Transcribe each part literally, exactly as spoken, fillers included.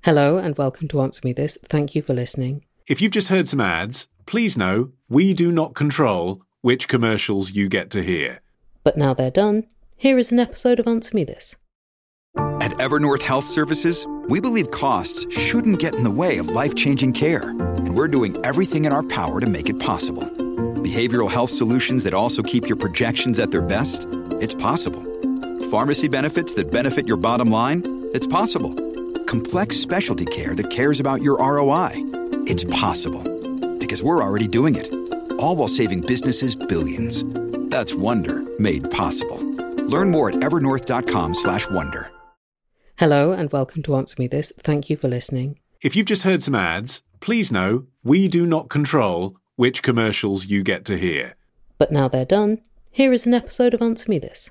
Hello and welcome to Answer Me This. Thank you for listening. If you've just heard some ads, please know we do not control which commercials you get to hear. But now they're done, here is an episode of Answer Me This. At Evernorth Health Services, we believe costs shouldn't get in the way of life-changing care, and we're doing everything in our power to make it possible. Behavioral health solutions that also keep your projections at their best? It's possible. Pharmacy benefits that benefit your bottom line? It's possible. Complex specialty care that cares about your R O I? It's possible. Because we're already doing it. All while saving businesses billions. That's Wonder made possible. Learn more at evernorth.com slash wonder. Hello and welcome to Answer Me This. Thank you for listening. If you've just heard some ads, please know we do not control which commercials you get to hear. But now they're done, here is an episode of Answer Me This.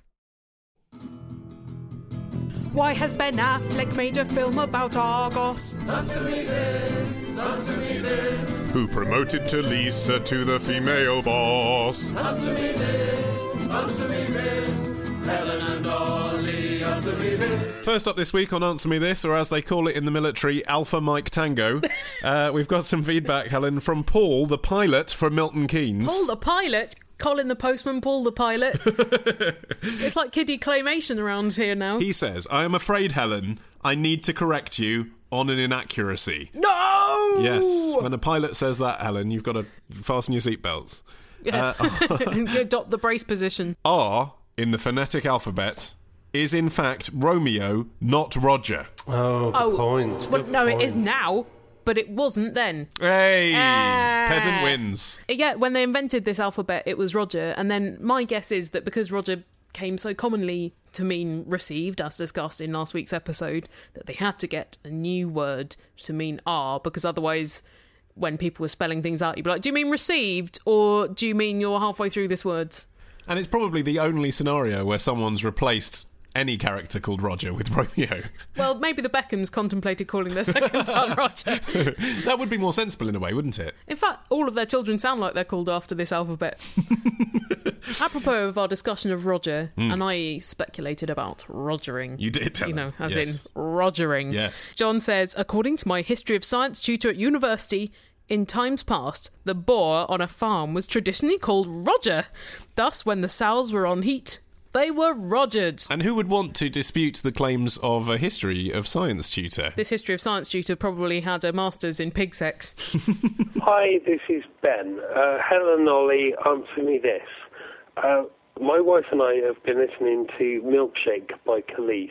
Why has Ben Affleck made a film about Argos? Answer me this, answer me this. Who promoted to Lisa to the female boss? Answer me this, answer me this. Helen and Ollie, answer me this. First up this week on Answer Me This, or as they call it in the military, Alpha Mike Tango, uh, we've got some feedback, Helen, from Paul, the pilot from Milton Keynes. Paul the pilot? Colin the postman, Paul the pilot. It's like kiddie claymation around here now. He says, I am afraid, Helen, I need to correct you on an inaccuracy. No! Yes, when a pilot says that, Helen, you've got to fasten your seatbelts. Yeah. Uh, adopt the brace position. R, in the phonetic alphabet, is in fact Romeo, not Roger. Oh, good oh, point. Well, good no, point. it is now. But it wasn't then. Hey! Uh, Pedant wins. Yeah, when they invented this alphabet, it was Roger. And then my guess is that because Roger came so commonly to mean received, as discussed in last week's episode, that they had to get a new word to mean R, because otherwise, when people were spelling things out, you'd be like, do you mean received, or do you mean you're halfway through this word? And it's probably the only scenario where someone's replaced any character called Roger with Romeo. Well, maybe the Beckhams contemplated calling their second son Roger. That would be more sensible in a way, wouldn't it? In fact, all of their children sound like they're called after this alphabet. Apropos of our discussion of Roger, mm. and I speculated about Rogering. You did, tell You know, as yes. in Rogering. Yes. John says, according to my history of science tutor at university, in times past, the boar on a farm was traditionally called Roger. Thus, when the sows were on heat, they were Rogered. And who would want to dispute the claims of a history of science tutor? This history of science tutor probably had a master's in pig sex. Hi, this is Ben. Uh, Helen Ollie, answer me this. Uh, my wife and I have been listening to Milkshake by Khalees,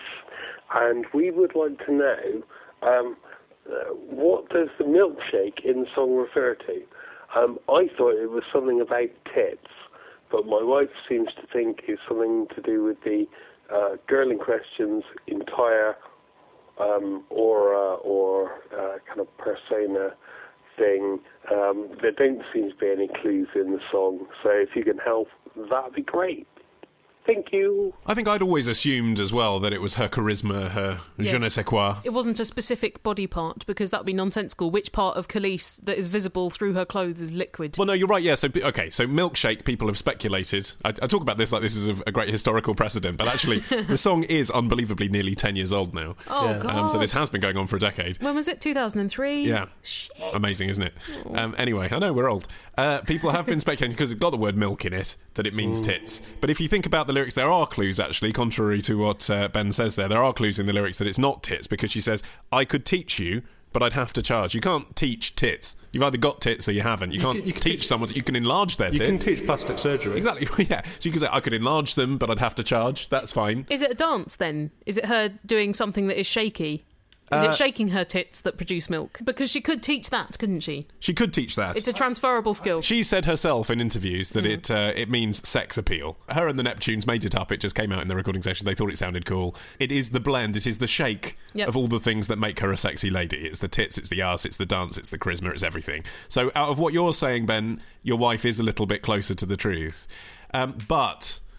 and we would like to know um, uh, what does the milkshake in the song refer to? Um, I thought it was something about tits, but my wife seems to think it's something to do with the uh, girl in question's entire um, aura or uh, kind of persona thing. Um, there don't seem to be any clues in the song, so if you can help, that'd be great. Thank you. I think I'd always assumed as well that it was her charisma, her Yes. je ne sais quoi. It wasn't a specific body part, because that would be nonsensical. Which part of Khalees that is visible through her clothes is liquid? Well, no, you're right, yeah. So, okay, so Milkshake, people have speculated. I, I talk about this like this is a, a great historical precedent, but actually, the song is unbelievably nearly ten years old now. Oh, Yeah. God. Um, so this has been going on for a decade. When was it? two thousand three? Yeah. Shit. Amazing, isn't it? Um, anyway, I know we're old. Uh, people have been speculating, because it's got the word milk in it, that it means tits. But if you think about the lyrics, there are clues, actually, contrary to what uh, Ben says there. There are clues in the lyrics that it's not tits, because she says, I could teach you, but I'd have to charge. You can't teach tits. You've either got tits or you haven't. You, You can't can- you can teach teach- someone. You can enlarge their You tits. can teach plastic surgery. Exactly, yeah. So you can say, I could enlarge them, but I'd have to charge. That's fine. Is it a dance, then? Is it her doing something that is shaky? Is Uh, it shaking her tits that produce milk? Because she could teach that, couldn't she? She could teach that. It's a transferable skill. She said herself in interviews that it uh, it means sex appeal. Her and the Neptunes made it up. It just came out in the recording session. They thought it sounded cool. It is the blend. It is the shake Yep. of all the things that make her a sexy lady. It's the tits, it's the arse, it's the dance, it's the charisma, it's everything. So out of what you're saying, Ben, your wife is a little bit closer to the truth. Um, but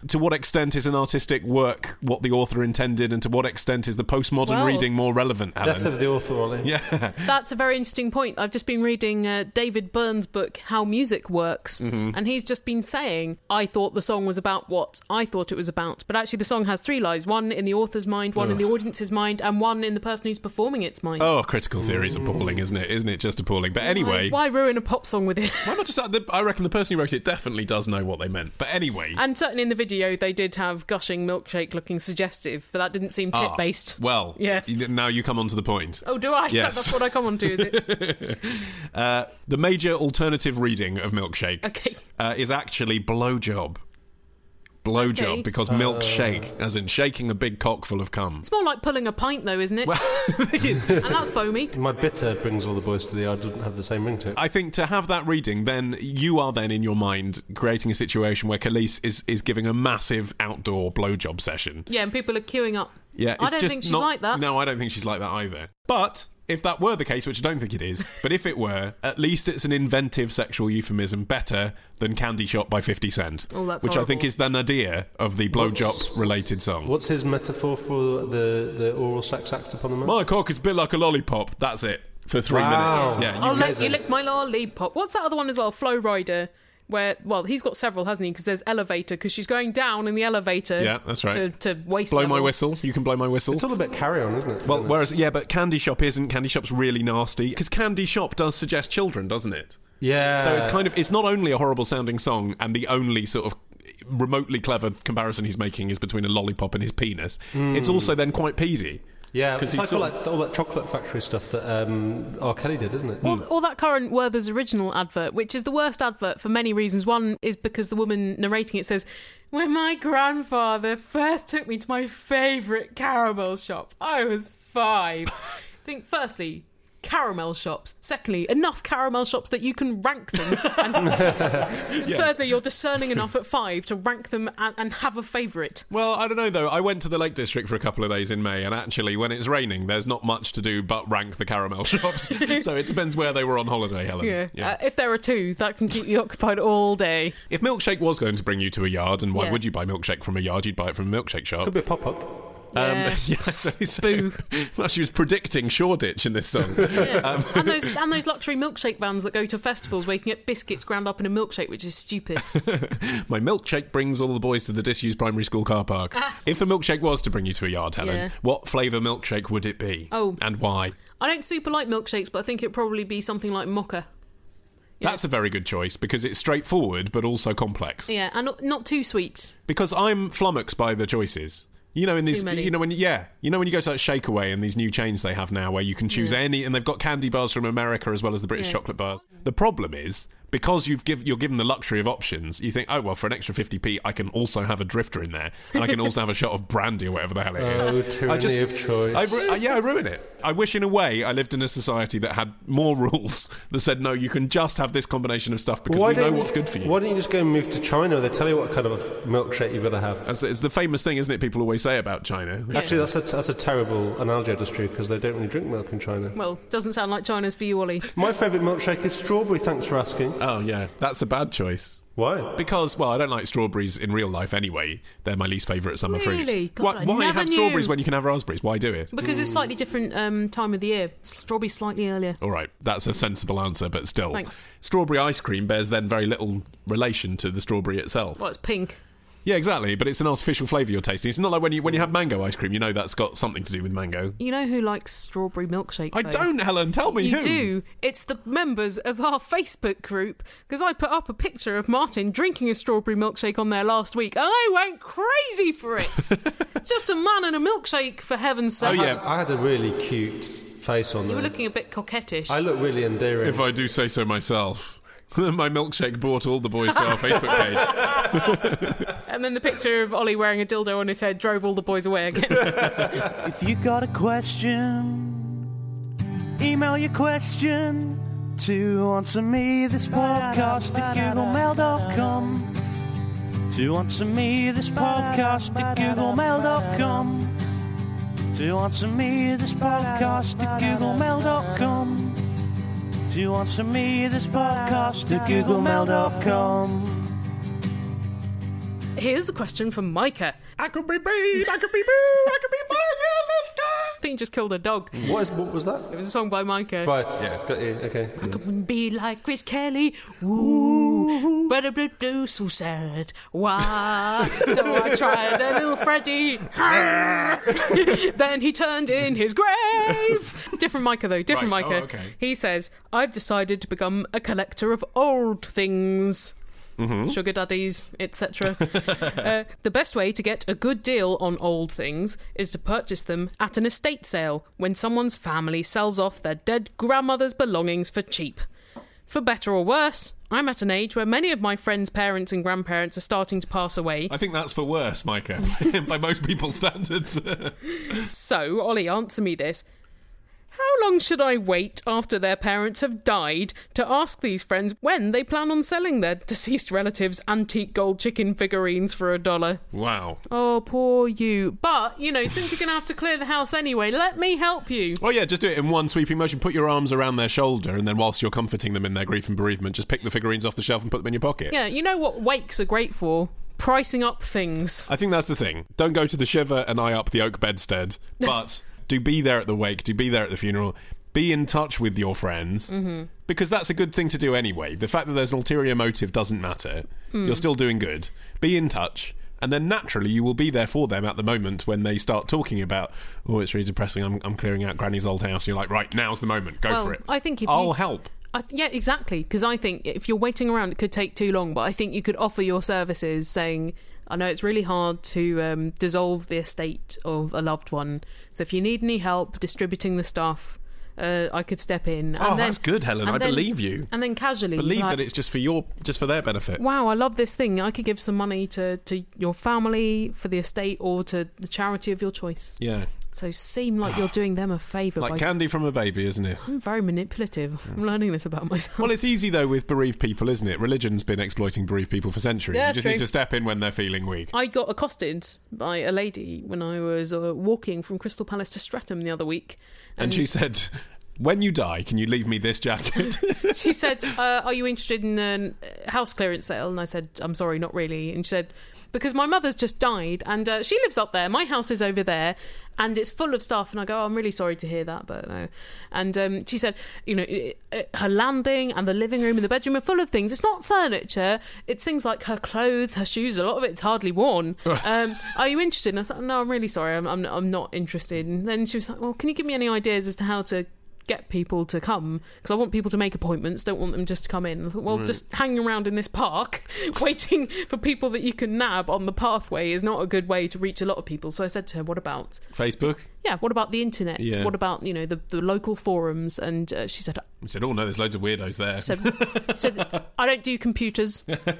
to what extent is an artistic work what the author intended, and to what extent is the postmodern Well, reading more relevant, Alan? Death of the author, Ollie. Yeah. That's a very interesting point. I've just been reading uh, David Byrne's book, How Music Works, Mm-hmm. and he's just been saying, I thought the song was about what I thought it was about, but actually the song has three lives, one in the author's mind, one in the audience's mind, and one in the person who's performing its mind. Oh, critical theory is appalling, isn't it? Isn't it just appalling? But anyway... Why, why ruin a pop song with it? Why not just... The, I reckon the person who wrote it definitely does know what they meant. But anyway... And certainly in the video, they did have gushing milkshake looking suggestive, but that didn't seem Ah, tit-based. well, Yeah. y- now you come on to the point. Oh, do I? Yes. That's what I come on to, is it? Uh, the major alternative reading of Milkshake Okay. uh, is actually blowjob. Blowjob, Okay. because milkshake, as in shaking a big cock full of cum. It's more like pulling a pint, though, isn't it? Well, it is. And that's foamy. My bitter brings all the boys to the yard doesn't have the same ring to it. I think to have that reading, then you are then in your mind creating a situation where Khalees is, is giving a massive outdoor blowjob session. Yeah, and people are queuing up. Yeah, I it's don't just think she's not- like that. No, I don't think she's like that either. But if that were the case, which I don't think it is, but if it were, at least it's an inventive sexual euphemism better than Candy Shop by fifty cent, Oh, that's which I think horrible. is the nadir of the blowjob-related song. What's his metaphor for the, the oral sex act upon the man? My cock is built like a lollipop. That's it. For three Wow. minutes. Yeah, I'll you let you lick my lollipop. What's that other one as well? Flow Rider. Where, well, he's got several, hasn't he? Because there's Elevator, because she's going down in the elevator. Yeah, that's right. To, to waist blow level. my whistle. You can blow my whistle. It's all a bit carry-on, isn't it? to Well, be whereas, honest? yeah, but Candy Shop isn't. Candy Shop's really nasty. Because Candy Shop does suggest children, doesn't it? Yeah. So it's kind of, it's not only a horrible sounding song, and the only sort of remotely clever comparison he's making is between a lollipop and his penis. It's also then quite peasy. Yeah, 'Cause it's he's like all sort that, all that chocolate factory stuff that um, R. Kelly did, isn't it? Or, or that current Werther's original advert, which is the worst advert for many reasons. One is because the woman narrating it says, when my grandfather first took me to my favourite caramel shop, I was five. I think, firstly, caramel shops. Secondly, enough caramel shops that you can rank them. And thirdly, you're discerning enough at five to rank them and, and have a favourite. Well, I don't know though. I went to the Lake District for a couple of days in May, and actually, when it's raining, there's not much to do but rank the caramel shops. So it depends where they were on holiday, Helen. Yeah. Uh, if there are two, that can keep you occupied all day. If Milkshake was going to bring you to a yard, and why Yeah. would you buy milkshake from a yard? You'd buy it from a milkshake shop. Could be a pop-up. Yeah. Um, yeah, so, so- Boo. well, she was predicting Shoreditch in this song. Yeah. and those and those luxury milkshake vans that go to festivals where you can get biscuits ground up in a milkshake, which is stupid. My milkshake brings all the boys to the disused primary school car park. If a milkshake was to bring you to a yard, Helen, Yeah. what flavour milkshake would it be? Oh. And why? I don't super like milkshakes, but I think it'd probably be something like mocha. Yeah. That's a very good choice because it's straightforward but also complex. Yeah, and not, not too sweet. Because I'm flummoxed by the choices. You know, in these, Too many. you know, when yeah, you know when you go to like Shakeaway and these new chains they have now where you can choose Yeah. any, and they've got candy bars from America as well as the British Yeah. chocolate bars. The problem is because you've give, you're given the luxury of options, you think, oh well, for an extra fifty p, I can also have a Drifter in there, and I can also have a shot of brandy or whatever the hell it is. Oh, tyranny I just- of choice. I ru- I- yeah, I ruin it. I wish, in a way, I lived in a society that had more rules that said, no, you can just have this combination of stuff because we know don't what's good for you. Why don't you just go and move to China? They tell you what kind of milkshake you've got to have. That's, it's the famous thing, isn't it? People always say about China. Actually, that's a, that's a terrible analogy, I just drew, because they don't really drink milk in China. Well, doesn't sound like China's for you, Ollie. My favourite milkshake is strawberry, thanks for asking. Oh yeah, that's a bad choice. Why? Because, well, I don't like strawberries in real life anyway. They're my least favourite summer Really? fruit. God, why I why never have knew. strawberries when you can have raspberries? Why do it? Because it's slightly different um, time of the year. Strawberry slightly earlier. All right, that's a sensible answer, but still. Thanks. Strawberry ice cream bears then very little relation to the strawberry itself. Well, it's pink. Yeah, exactly, but it's an artificial flavour you're tasting. It's not like when you when you have mango ice cream, you know that's got something to do with mango. You know who likes strawberry milkshake? I though? don't, Helen, tell me You who. do. It's the members of our Facebook group, because I put up a picture of Martin drinking a strawberry milkshake on there last week, and I went crazy for it. Just a man and a milkshake, for heaven's sake. Oh, yeah. I had a really cute face on You there. were looking a bit coquettish. I look really endearing. If I do say so myself. My milkshake brought all the boys to our Facebook page. And then the picture of Ollie wearing a dildo on his head drove all the boys away again. If you got a question, email your question to answer me this podcast at googlemail dot com. To answer me this podcast at googlemail dot com. To answer me this podcast at googlemail dot com. To answer me this podcast at googlemail dot com. here's a question from Micah. I could be beat, I could be boo, I could be fire. I think he just killed a dog. What, is, what was that? It was a song by Micah. Right, yeah, got you, okay. I could be like Chris Kelly. Ooh, but I do so sad. Why? So I tried a little Freddy. Then he turned in his grave. Different Micah, though. Different Right, Micah. oh, okay. He says, I've decided to become a collector of old things. Mm-hmm. Sugar daddies, et cetera. uh, the best way to get a good deal on old things is to purchase them at an estate sale when someone's family sells off their dead grandmother's belongings for cheap. For better or worse, I'm at an age where many of my friends' parents and grandparents are starting to pass away. I think that's for worse, Micah, by most people's standards. So, Ollie, answer me this. How long should I wait after their parents have died to ask these friends when they plan on selling their deceased relatives' antique gold chicken figurines for a dollar? Wow. Oh, poor you. But, you know, since you're going to have to clear the house anyway, let me help you. Oh yeah, just do it in one sweeping motion. Put your arms around their shoulder, and then whilst you're comforting them in their grief and bereavement, just pick the figurines off the shelf and put them in your pocket. Yeah, you know what wakes are great for? Pricing up things. I think that's the thing. Don't go to the shiver and eye up the oak bedstead, but do be there at the wake, do be there at the funeral, be in touch with your friends, mm-hmm. because that's a good thing to do anyway. The fact that there's an ulterior motive doesn't matter. Mm. You're still doing good. Be in touch, and then naturally you will be there for them at the moment when they start talking about, oh, it's really depressing, I'm, I'm clearing out Granny's old house. You're like, right, now's the moment, go well, for it. I think if I'll you... help. I th- yeah, exactly, because I think if you're waiting around, it could take too long, but I think you could offer your services saying, I know it's really hard to um, dissolve the estate of a loved one, so if you need any help distributing the stuff, uh, I could step in. And oh, then, that's good, Helen. I then, believe you. And then casually... Believe like, that it's just for your, just for their benefit. Wow, I love this thing. I could give some money to, to your family for the estate or to the charity of your choice. Yeah. So seem like you're doing them a favour. Like by... candy from a baby, isn't it? I'm very manipulative. Yes. I'm learning this about myself. Well, it's easy, though, with bereaved people, isn't it? Religion's been exploiting bereaved people for centuries. Yeah, you just true. need to step in when they're feeling weak. I got accosted by a lady when I was uh, walking from Crystal Palace to Streatham the other week. And, and she said, when you die, can you leave me this jacket? She said, uh, are you interested in a house clearance sale? And I said, I'm sorry, not really. And she said, because my mother's just died and uh, she lives up there. My house is over there and it's full of stuff. And I go, oh, I'm really sorry to hear that, but no. And um, she said, you know, it, it, her landing and the living room and the bedroom are full of things. It's not furniture. It's things like her clothes, her shoes. A lot of it's hardly worn. um, are you interested? And I said, no, I'm really sorry. I'm, I'm, I'm not interested. And then she was like, well, can you give me any ideas as to how to get people to come, because I want people to make appointments, don't want them just to come in. I thought, well, right. Just hanging around in this park waiting for people that you can nab on the pathway is not a good way to reach a lot of people. So I said to her, what about Facebook? Yeah, what about the internet? Yeah. What about, you know, the, the local forums? And uh, she said, we said, oh no, there's loads of weirdos there. She said, said I don't do computers.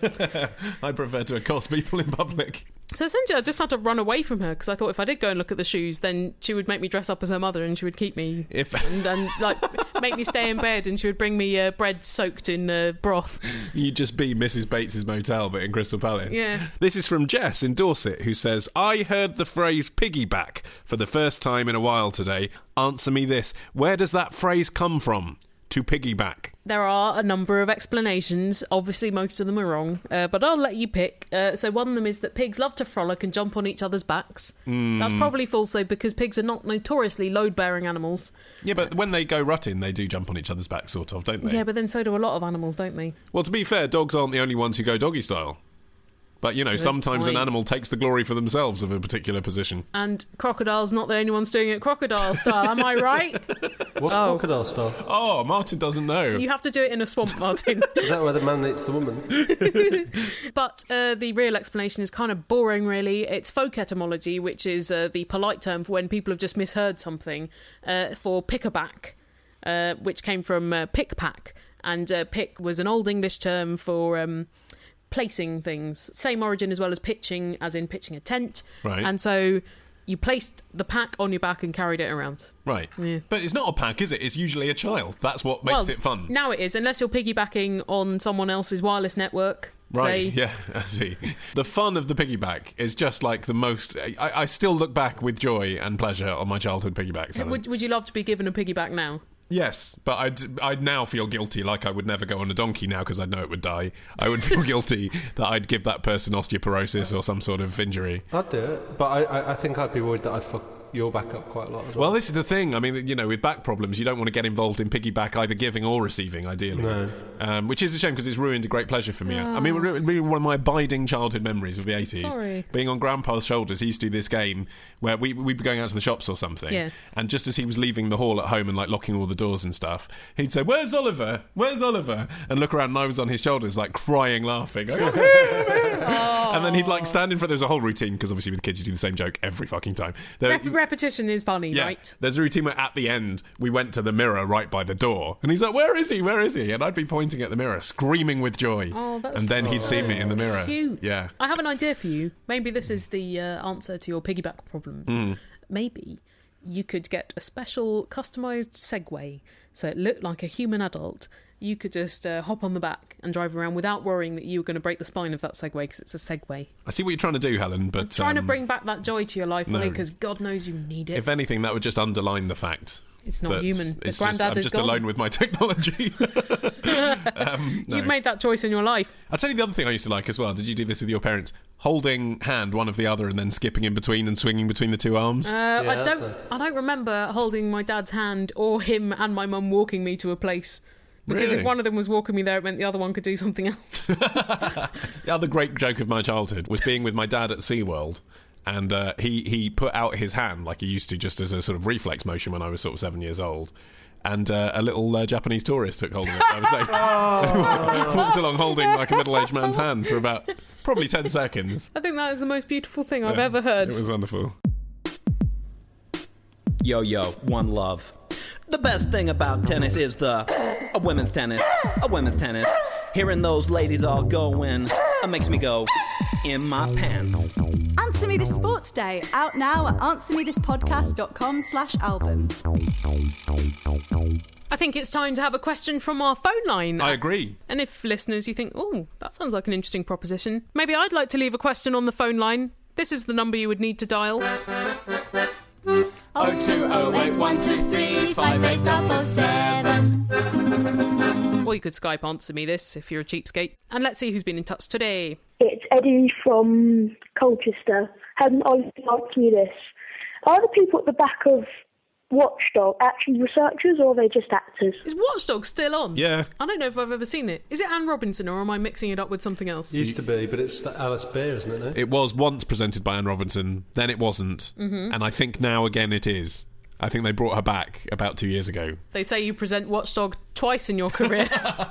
I prefer to accost people in public. So essentially I just had to run away from her because I thought if I did go and look at the shoes, then she would make me dress up as her mother and she would keep me if and, and like make me stay in bed, and she would bring me uh, bread soaked in uh, broth. You'd just be Missus Bates's motel but in Crystal Palace. Yeah. This is from Jess in Dorset, who says, I heard the phrase piggyback for the first time in a while today. Answer me this. Where does that phrase come from? To piggyback. There are a number of explanations. Obviously, most of them are wrong, uh, but I'll let you pick. Uh, so one of them is that pigs love to frolic and jump on each other's backs. Mm. That's probably false, though, because pigs are not notoriously load-bearing animals. Yeah, but when they go rutting, they do jump on each other's backs, sort of, don't they? Yeah, but then so do a lot of animals, don't they? Well, to be fair, dogs aren't the only ones who go doggy style. But, you know, Good sometimes point. An animal takes the glory for themselves of a particular position. And crocodile's not the only ones doing it crocodile style, am I right? What's oh. crocodile style? Oh, Martin doesn't know. You have to do it in a swamp, Martin. Is that where the man eats the woman? But uh, the real explanation is kind of boring, really. It's folk etymology, which is uh, the polite term for when people have just misheard something, uh, for pickaback, uh, which came from uh, pick-pack. And uh, pick was an Old English term for... Um, placing things. Same origin as well as pitching, as in pitching a tent. Right. And so you placed the pack on your back and carried it around. Right. Yeah. But it's not a pack, is it? It's usually a child. That's what makes well, it fun. Now it is, unless you're piggybacking on someone else's wireless network. Right, say. yeah, I see. The fun of the piggyback is just like the most... I, I still look back with joy and pleasure on my childhood piggybacks. Would, would you love to be given a piggyback now? Yes, but I'd I'd now feel guilty, like I would never go on a donkey now because I know it would die. I would feel guilty that I'd give that person osteoporosis or some sort of injury. I'd do it, but I, I, I think I'd be worried that I'd fuck your back up quite a lot as well. Well, this is the thing. I mean, you know, with back problems, you don't want to get involved in piggyback either giving or receiving, ideally. No. Um, which is a shame because it's ruined a great pleasure for me. I mean, really one of my abiding childhood memories of the eighties. Sorry. Being on Grandpa's shoulders, he used to do this game where we, we'd be going out to the shops or something. Yeah. And just as he was leaving the hall at home and like locking all the doors and stuff, he'd say, "Where's Oliver? Where's Oliver?" And look around and I was on his shoulders, like crying, laughing. Going, and then he'd like stand in front. There was a whole routine because obviously with kids you do the same joke every fucking time. There, Rep- repetition is funny, yeah, right? There's a routine where at the end we went to the mirror right by the door, and he's like, "Where is he? Where is he?" And I'd be pointing at the mirror, screaming with joy. Oh, that's and then he'd so see me in the mirror. Cute. Yeah. I have an idea for you. Maybe this is the uh, answer to your piggyback problems. Mm. Maybe you could get a special customised Segway so it looked like a human adult. You could just uh, hop on the back and drive around without worrying that you were going to break the spine of that Segway because it's a Segway. I see what you're trying to do, Helen, but I'm trying to um, bring back that joy to your life, no. because God knows you need it. if anything, that would just underline the fact. It's not that human. The it's granddad just, I'm is just gone. alone with my technology. um, no. You've made that choice in your life. I'll tell you the other thing I used to like as well. Did you do this with your parents? Holding hand one of the other and then skipping in between and swinging between the two arms? Uh, Yeah, I that's don't. nice. I don't remember holding my dad's hand or him and my mum walking me to a place. Because Really? if one of them was walking me there, it meant the other one could do something else. The other great joke of my childhood was being with my dad at SeaWorld, and uh, he, he put out his hand like he used to just as a sort of reflex motion when I was sort of seven years old. And uh, a little uh, Japanese tourist took hold of it. I was like, walked along holding like a middle-aged man's hand for about probably ten seconds. I think that is the most beautiful thing I've Yeah, ever heard. It was wonderful. Yo, yo, one love. The best thing about tennis is the a women's tennis, a women's tennis. Hearing those ladies all going, it makes me go in my pants. Answer Me This Sports Day, out now at answer me this podcast dot com slash albums. I think it's time to have a question from our phone line. I agree. And if listeners, you think, oh, that sounds like an interesting proposition, maybe I'd like to leave a question on the phone line. This is the number you would need to dial. oh two oh eight one two three five eight double seven. Or you could Skype answer me this if you're a cheapskate. And let's see who's been in touch today. It's Eddie from Colchester. Hadn't I asked me this? Are the people at the back of Watchdog actually researchers or are they just actors? Is Watchdog still on? Yeah. I don't know if I've ever seen it. Is it Anne Robinson or am I mixing it up with something else? Used to be, but it's the Alice Beer, isn't it? No? It was once presented by Anne Robinson, then it wasn't. Mhm. And I think now again it is. I think they brought her back about two years ago. They say you present Watchdog twice in your career.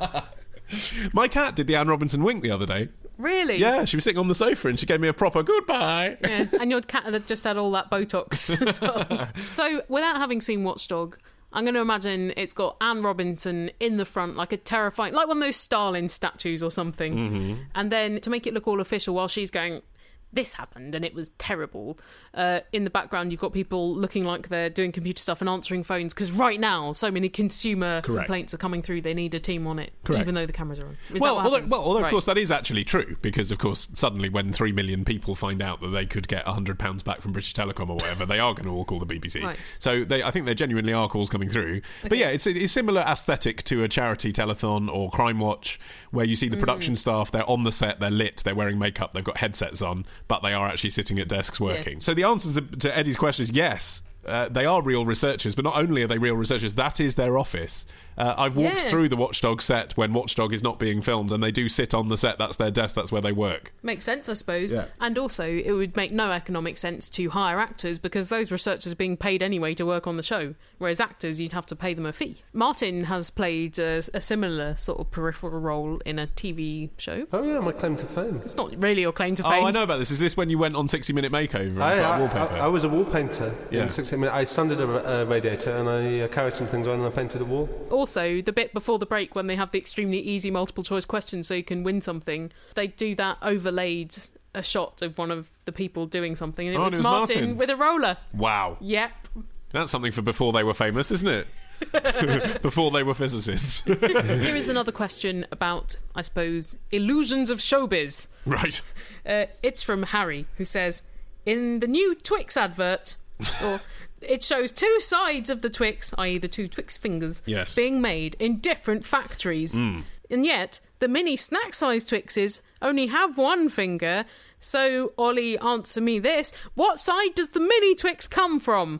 My cat did the Anne Robinson wink the other day. Really? Yeah, she was sitting on the sofa and she gave me a proper goodbye. Yeah, and your cat had just had all that Botox as well. So, without having seen Watchdog, I'm going to imagine it's got Anne Robinson in the front, like a terrifying, like one of those Stalin statues or something. Mhm. And then to make it look all official, while she's going, this happened and it was terrible, uh, in the background you've got people looking like they're doing computer stuff and answering phones, because right now so many consumer Correct. complaints are coming through, they need a team on it. Correct. Even though the cameras are on. Is well, that what although, happens? well, although Right. of course that is actually true, because of course suddenly when three million people find out that they could get one hundred pounds back from British Telecom or whatever, they are going to all call the B B C. Right. So they, I think there genuinely are calls coming through. But Okay. yeah, it's a, it's similar aesthetic to a charity telethon or Crime Watch, where you see the Mm. production staff, they're on the set, they're lit, they're wearing makeup, they've got headsets on, but they are actually sitting at desks working. Yeah. So the answer to, to Eddie's question is yes. Uh, they are real researchers, but not only are they real researchers, that is their office. Uh, I've walked Yeah. through the Watchdog set when Watchdog is not being filmed, and they do sit on the set. That's their desk. That's where they work. Makes sense, I suppose. Yeah. And also, it would make no economic sense to hire actors because those researchers are being paid anyway to work on the show, whereas actors, you'd have to pay them a fee. Martin has played a, a similar sort of peripheral role in a T V show. Oh yeah, my claim to fame. It's not really your claim to Oh, fame. I know about this. Is this when you went on sixty minute Makeover and I, got I, a wallpaper? I, I was a wall painter Yeah. in sixteen minutes. I sanded a, a radiator and I uh, carried some things on and I painted a wall. Also, the bit before the break when they have the extremely easy multiple choice questions so you can win something, they do that overlaid a shot of one of the people doing something, and it, Oh, was, and it was Martin, Martin. with a roller. Wow. Yep. That's something for before they were famous, isn't it? Before they were physicists. Here is another question about, I suppose, illusions of showbiz. Right. Uh, it's from Harry, who says, in the new Twix advert, or it shows two sides of the Twix, that is the two Twix fingers, Yes. being made in different factories. Mm. And yet, the mini snack-sized Twixes only have one finger. So, Ollie, answer me this. What side does the mini Twix come from?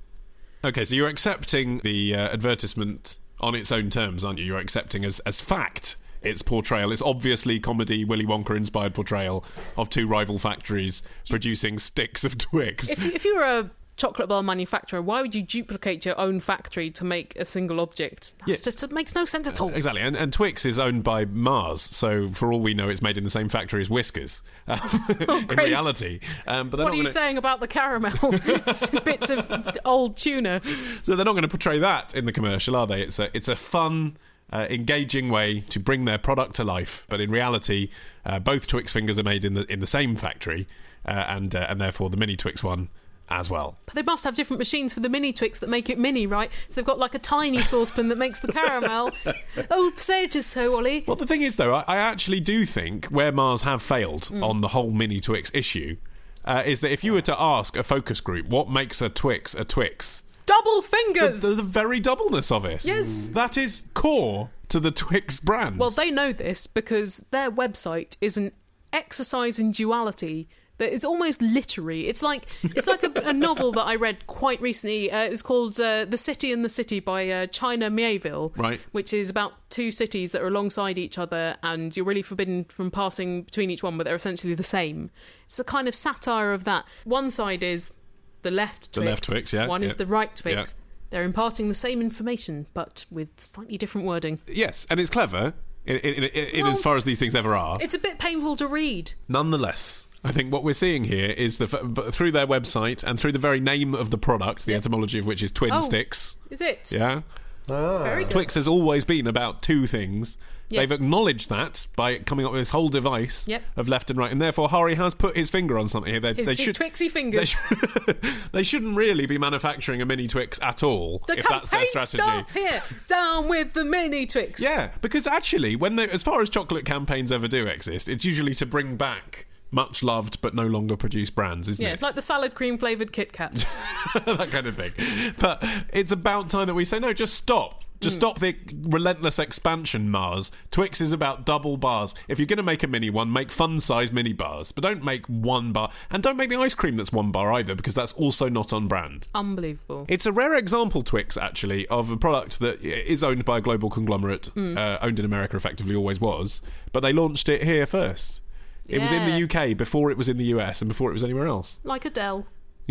Okay, so you're accepting the uh, advertisement on its own terms, aren't you? You're accepting as, as fact its portrayal. It's obviously comedy Willy Wonka-inspired portrayal of two rival factories producing sticks of Twix. If you, if you were a chocolate bar manufacturer, why would you duplicate your own factory to make a single object? That's Yeah. just, it makes no sense at all. Exactly, and, and Twix is owned by Mars, so for all we know, it's made in the same factory as Whiskers. Uh, Oh, in great. reality, um, but they're What not are you gonna, saying about the caramel? Bits of old tuna. So they're not going to portray that in the commercial, are they? It's a it's a fun, uh, engaging way to bring their product to life. But in reality, uh, both Twix fingers are made in the in the same factory, uh, and uh, and therefore the mini Twix one as well. But they must have different machines for the mini Twix that make it mini, right? So they've got like a tiny saucepan that makes the caramel. Oh, say it is so, Ollie. Well, the thing is, though, I, I actually do think where Mars have failed Mm. on the whole mini Twix issue uh, is that if you were to ask a focus group what makes a Twix a Twix, Double the, fingers! the, the very doubleness of it. Yes. That is core to the Twix brand. Well, they know this because their website is an exercise in duality that is almost literary. It's like it's like a, a novel that I read quite recently. Uh, it was called uh, The City and the City by uh, China Miéville, Right. which is about two cities that are alongside each other and you're really forbidden from passing between each one, but they're essentially the same. It's a kind of satire of that. One side is the left The Twix. left Twix, yeah, One is yeah. the right Twix. Yeah. They're imparting the same information, but with slightly different wording. Yes, and it's clever in, in, in, in Well, as far as these things ever are. It's a bit painful to read. Nonetheless, I think what we're seeing here is the f- b- through their website and through the very name of the product, the etymology of which is twin Oh. sticks. Is it? Yeah. Very good. Twix has always been about two things. Yep. They've acknowledged that by coming up with this whole device Yep. of left and right, and therefore Hari has put his finger on something here. They, His, they his should, Twixy they, fingers. sh- they shouldn't really be manufacturing a mini Twix at all, The if that's their campaign strategy. starts here. Down with the mini Twix. Yeah, because actually, when they, as far as chocolate campaigns ever do exist, it's usually to bring back much loved but no longer produced brands, isn't Yeah, it? like the salad cream flavoured Kit Kat. That kind of thing. But it's about time that we say, no, just stop. Just Mm. stop the relentless expansion, Mars. Twix is about double bars. If you're going to make a mini one, make fun-sized mini bars. But don't make one bar. And don't make the ice cream that's one bar either, because that's also not on brand. Unbelievable. It's a rare example, Twix, actually, of a product that is owned by a global conglomerate, Mm. uh, owned in America effectively, always was, but they launched it here first. It was in the Yeah. U K before it was in the U S and before it was anywhere else. Like Adele.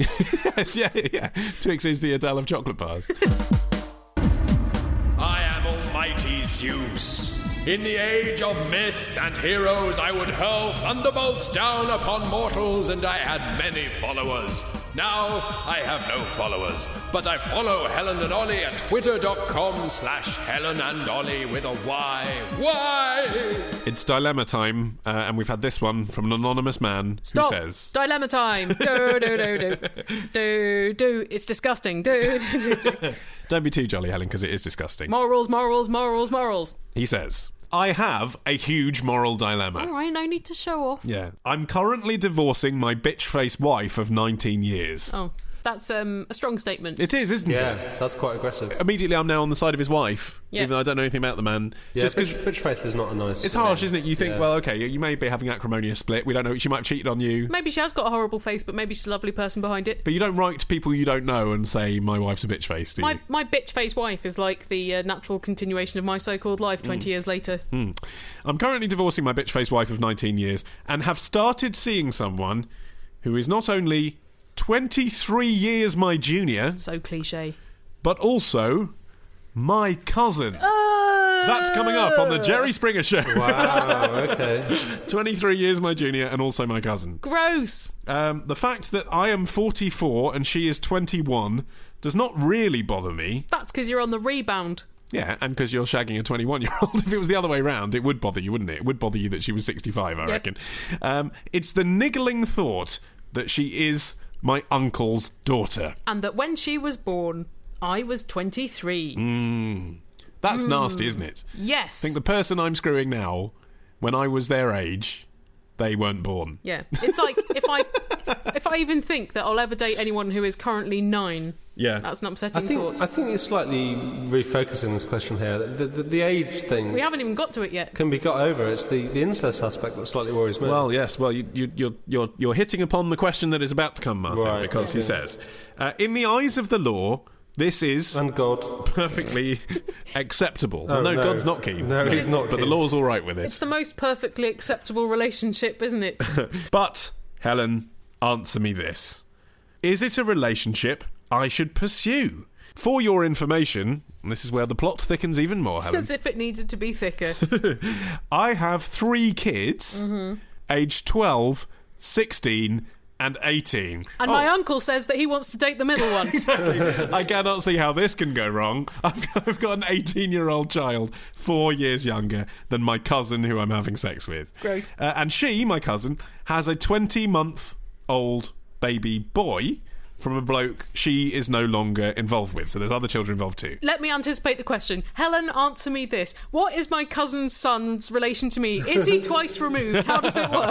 Yes, yeah, yeah. Twix is the Adele of chocolate bars. I am Almighty Zeus. In the age of myths and heroes, I would hurl thunderbolts down upon mortals, and I had many followers. Now, I have no followers, but I follow Helen and Ollie at twitter.com slash Helen and Ollie with a Y. Why? It's dilemma time, uh, and we've had this one from an anonymous man Stop. who says... Dilemma time. Do, do, do, do. Do, do. It's disgusting. Do, do, do, do. Don't be too jolly, Helen, because it is disgusting. Morals, morals, morals, morals. He says, I have a huge moral dilemma. All right, no need to show off. Yeah. I'm currently divorcing my bitch-faced wife of nineteen years. Oh, that's um, a strong statement. It is, isn't Yeah, it? that's quite aggressive. Immediately, I'm now on the side of his wife, Yeah. even though I don't know anything about the man. Yeah, Just 'cause bitch, bitch face is not a nice... it's harsh, isn't it? You think, Yeah. well, okay, you may be having acrimonious split. We don't know. She might have cheated on you. Maybe she has got a horrible face, but maybe she's a lovely person behind it. But you don't write to people you don't know and say, my wife's a bitch face, do you? My my bitch face wife is like the uh, natural continuation of my so-called life twenty years later. Hmm. I'm currently divorcing my bitch-faced wife of nineteen years and have started seeing someone who is not only twenty-three years my junior, So cliche. but also my cousin. Uh, That's coming up on the Jerry Springer Show. Wow, okay. twenty-three years my junior and also my cousin. Gross. Um, the fact that I am forty-four and she is twenty-one does not really bother me. That's because you're on the rebound. Yeah, and because you're shagging a twenty-one-year-old. If it was the other way round, it would bother you, wouldn't it? It would bother you that she was sixty-five, I Yep. reckon. Um, it's the niggling thought that she is my uncle's daughter. And that when she was born, I was twenty-three. Mm. That's Mm. nasty, isn't it? Yes. I think the person I'm screwing now, when I was their age, they weren't born. Yeah. It's like if I if I even think that I'll ever date anyone who is currently nine, Yeah. That's an upsetting I think, thought. I think you're slightly refocusing this question here. The, the, the age thing... We haven't even got to it yet. ...can be got over. It's the, the incest aspect that slightly worries me. Well, yes. Well, you, you, you're, you're, you're hitting upon the question that is about to come, Martin, right, because okay. he says, uh, in the eyes of the law... This is and God perfectly acceptable. Oh, well, no, no, God's not keen. No, no, he's not. But keen. the law's all right with it. It's the most perfectly acceptable relationship, isn't it? But Helen, answer me this: is it a relationship I should pursue? For your information, and this is where the plot thickens even more, Helen. As if it needed to be thicker. I have three kids, mm-hmm. aged twelve, sixteen. And eighteen. And oh. my uncle says that he wants to date the middle one. Exactly. I cannot see how this can go wrong. I've got an eighteen-year-old child, four years younger than my cousin who I'm having sex with. Gross. Uh, and she, my cousin, has a twenty-month-old baby boy from a bloke she is no longer involved with. So there's other children involved too. Let me anticipate the question. Helen, answer me this. What is my cousin's son's relation to me? Is he twice removed? How does it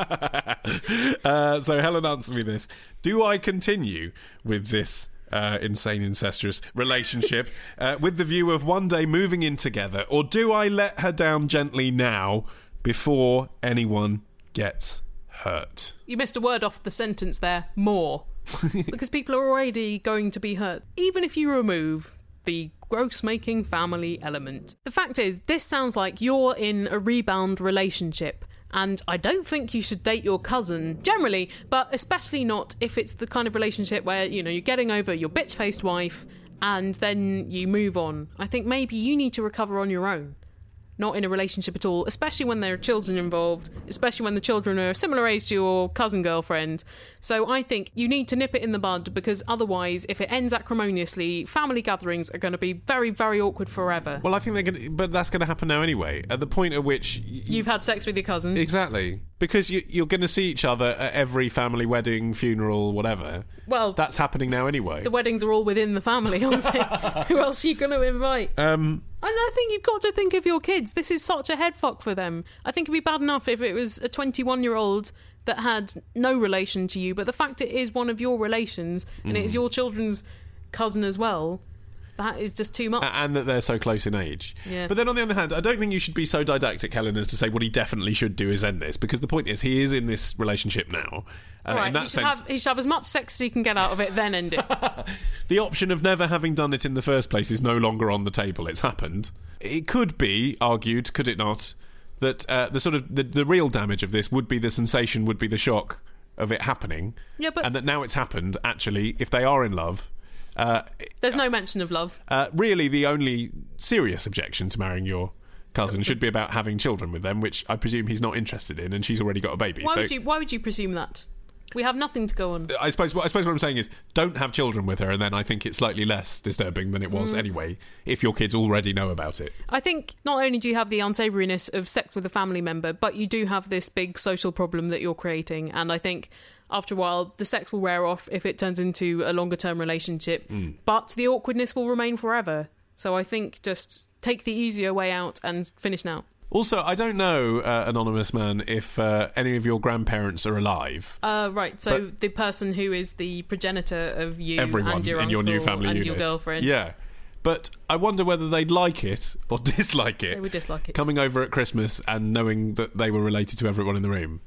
work? uh, so Helen, answer me this. Do I continue with this uh, insane incestuous relationship uh, with the view of one day moving in together, or do I let her down gently now before anyone gets hurt? You missed a word off the sentence there. More. Because people are already going to be hurt, even if you remove the gross-making family element. The fact is, this sounds like you're in a rebound relationship, and I don't think you should date your cousin generally, but especially not if it's the kind of relationship where, you know, you're getting over your bitch-faced wife and then you move on. I think maybe you need to recover on your own. Not in a relationship at all, especially when there are children involved, especially when the children are a similar age to your cousin girlfriend. So I think you need to nip it in the bud, because otherwise, if it ends acrimoniously, family gatherings are going to be very, very awkward forever. Well, I think they're going to, but that's going to happen now anyway, at the point at which... Y- You've had sex with your cousin. Exactly. Because you, you're going to see each other at every family wedding, funeral, whatever. Well... That's happening now anyway. The weddings are all within the family, aren't they? Who else are you going to invite? Um... And I think you've got to think of your kids. This is such a headfuck for them. I think it'd be bad enough if it was a twenty-one-year-old that had no relation to you, but the fact it is one of your relations, and mm. it is your children's cousin as well, that is just too much. And that they're so close in age. Yeah. But then on the other hand, I don't think you should be so didactic, Helen, as to say what he definitely should do is end this, because the point is he is in this relationship now. Uh, right, in that he, should sense, have, he should have as much sex as he can get out of it, then end it. The option of never having done it in the first place is no longer on the table. It's happened. It could be argued, could it not, that uh, the sort of the, the real damage of this would be the sensation, would be the shock of it happening, yeah, but and that now it's happened. Actually, if they are in love, uh, there's no mention of love. Uh, really, the only serious objection to marrying your cousin should be about having children with them, which I presume he's not interested in, and she's already got a baby. Why so would you? Why would you presume that? We have nothing to go on. I suppose. I suppose what I'm saying is, don't have children with her, and then I think it's slightly less disturbing than it was Mm. anyway. If your kids already know about it, I think not only do you have the unsavouriness of sex with a family member, but you do have this big social problem that you're creating. And I think after a while, the sex will wear off if it turns into a longer term relationship, mm. but the awkwardness will remain forever. So I think just take the easier way out and finish now. Also, I don't know, uh, anonymous man, if uh, any of your grandparents are alive. Uh, right, so But the person who is the progenitor of you everyone and your in uncle your new family and unit. your girlfriend. Yeah. But I wonder whether they'd like it or dislike it. They would dislike it. Coming over at Christmas and knowing that they were related to everyone in the room.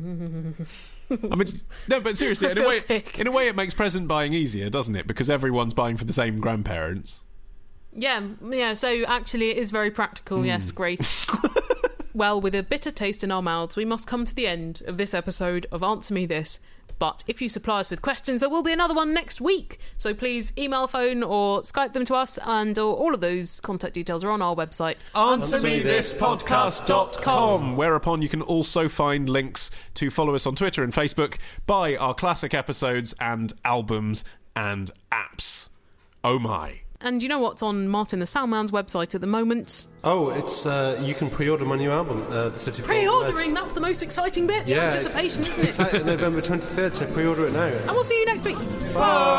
I mean, no, but seriously, I in a feel way, sick. in a way, it makes present buying easier, doesn't it? Because everyone's buying for the same grandparents. Yeah, yeah, so actually it is very practical, Mm. yes, great. Well, with a bitter taste in our mouths, we must come to the end of this episode of Answer Me This. But if you supply us with questions, there will be another one next week. So please email, phone, or Skype them to us, and uh, all of those contact details are on our website, answer me this podcast dot com, whereupon you can also find links to follow us on Twitter and Facebook, buy our classic episodes and albums and apps. Oh my. And you know what's on Martin the Soundman's website at the moment? Oh, it's uh, you can pre-order my new album, uh, The City of Golden Pre-ordering, that's the most exciting bit, the Yeah, anticipation, it's, isn't it? it's out November twenty-third, so pre-order it now. And we'll see you next week. Bye!